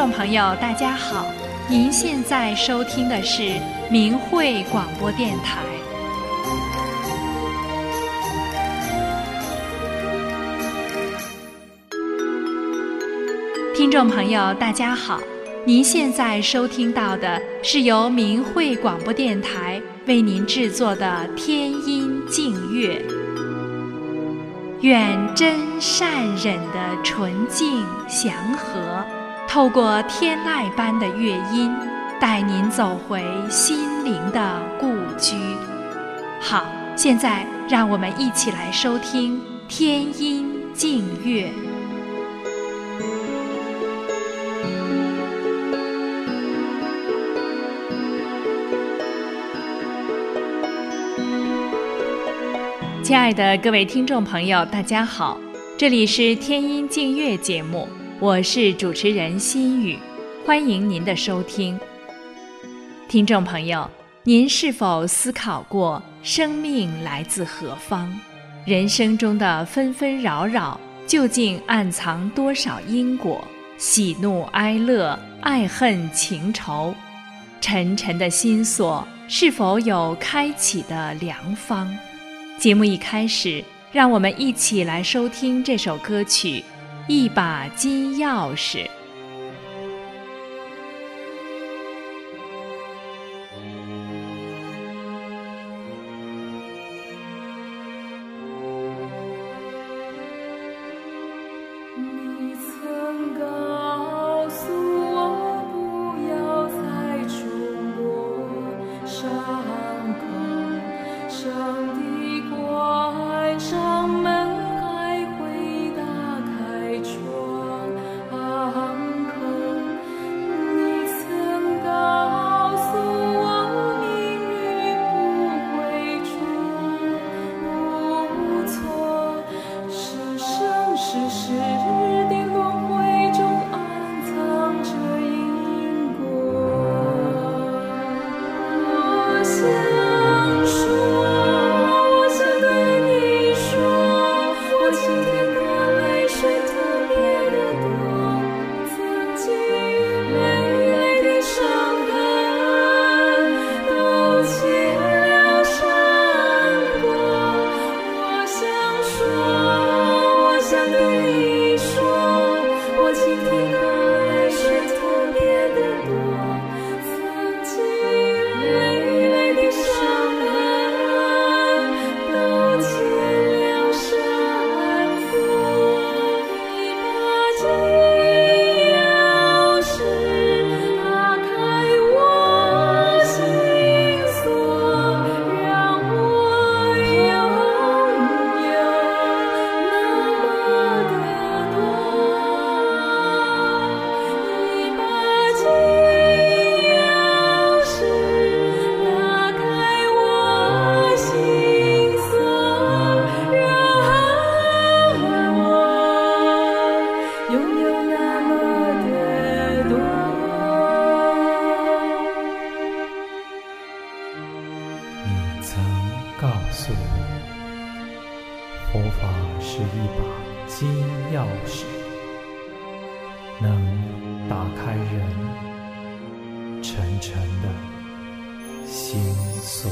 众朋友大家好，您现在收听的是明慧广播电台。听众朋友大家好，您现在收听到的是由明慧广播电台为您制作的天音净乐。愿真善忍的纯净祥和透过天籁般的乐音，带您走回心灵的故居。好，现在让我们一起来收听天音净乐。亲爱的各位听众朋友大家好，这里是天音净乐节目，我是主持人心雨，欢迎您的收听。听众朋友，您是否思考过生命来自何方？人生中的纷纷扰扰究竟暗藏多少因果？喜怒哀乐，爱恨情仇，沉沉的心锁是否有开启的良方？节目一开始，让我们一起来收听这首歌曲《一把金钥匙》。 你曾告诉我不要再触摸伤口，上帝关上门还会打开窗口。你曾告诉我命运不会出不错，是生是死的轮回中暗藏着因果。我想说，我想对你说，我今天的泪水特别的多，曾经累累的伤痕都结了山果。我想说，我想对你说，我今天的泪水特别的多，曾经累累的伤痕都结了山果。一把金钥匙打开我心锁，让我拥有那么的多。一把金钥匙打开我心锁，让我拥有那么的多。 你曾告诉我，佛法是一把金钥匙，能打开人沉沉的心锁。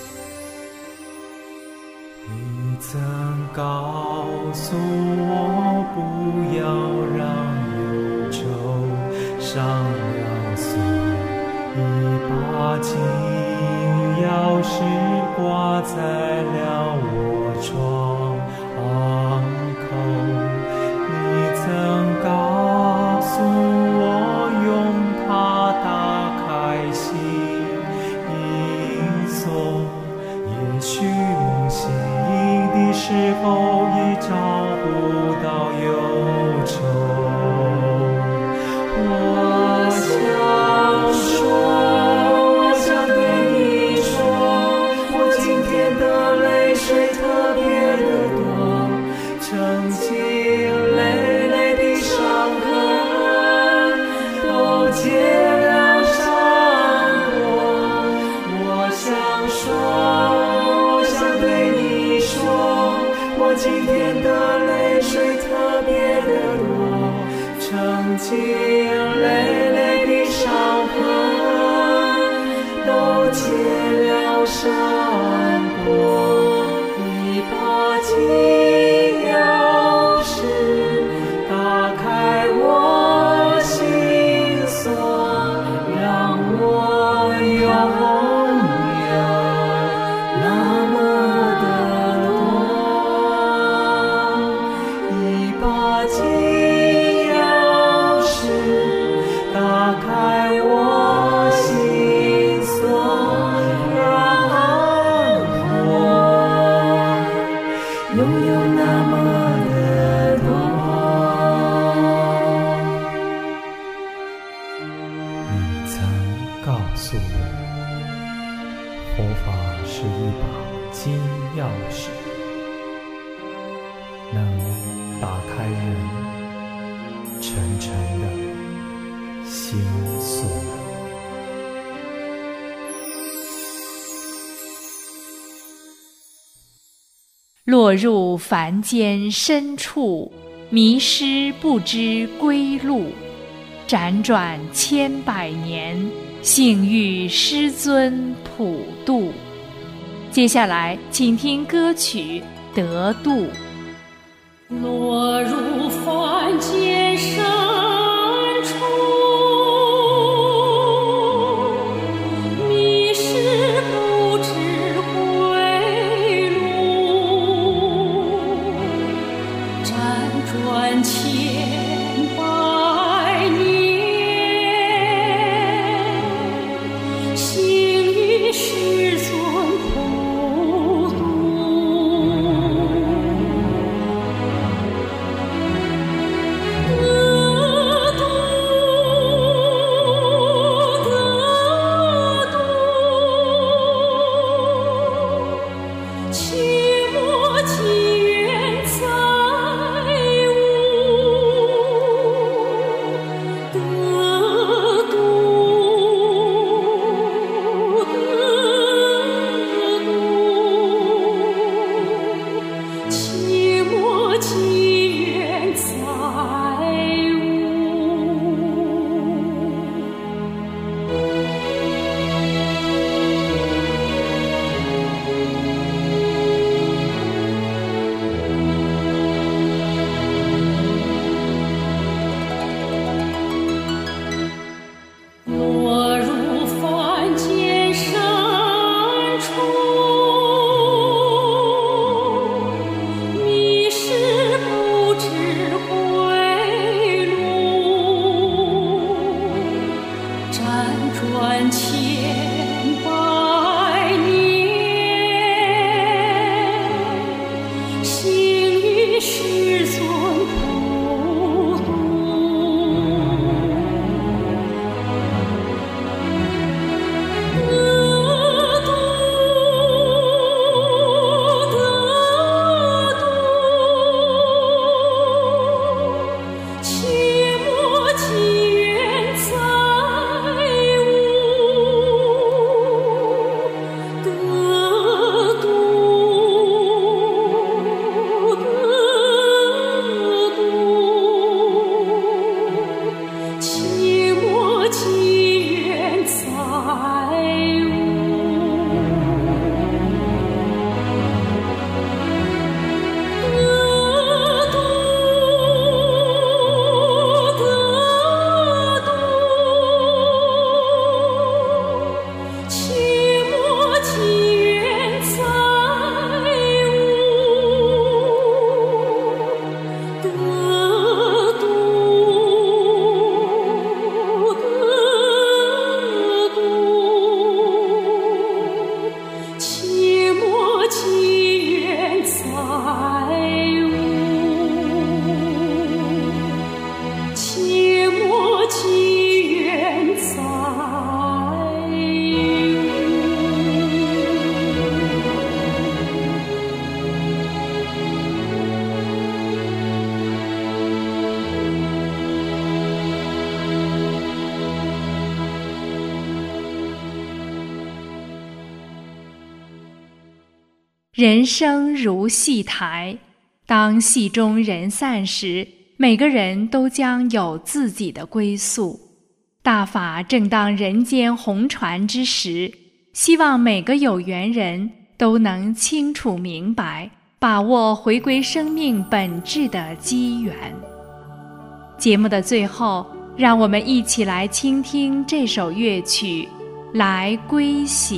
你曾告诉我，不要让忧愁上了锁，一把金钥匙挂在了我窗口。你曾告诉我，用它打开心锁，也许梦醒的时候已找不到忧愁。 我想说，我想对你说，我今天的泪水特别的多，曾经累累的伤痕都结了山果。我想说，我想对你说，我今天的泪水特别的多，曾经累沉的心碎。 落入凡间深处，迷失不知归路。辗转千百年，幸遇师尊普渡。接下来，请听歌曲《得度》。 落入凡间深处，迷失不知归路。辗转千百年，幸遇师尊普渡。 人生如戏台，当戏中人散时，每个人都将有自己的归宿。大法正当人间红传之时，希望每个有缘人都能清楚明白，把握回归生命本质的机缘。节目的最后，让我们一起来倾听这首乐曲《来归行》。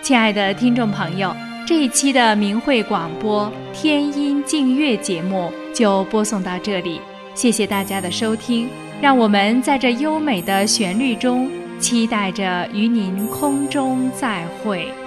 亲爱的听众朋友，这一期的明慧广播天音净月节目就播送到这里，谢谢大家的收听，让我们在这优美的旋律中期待着与您空中再会。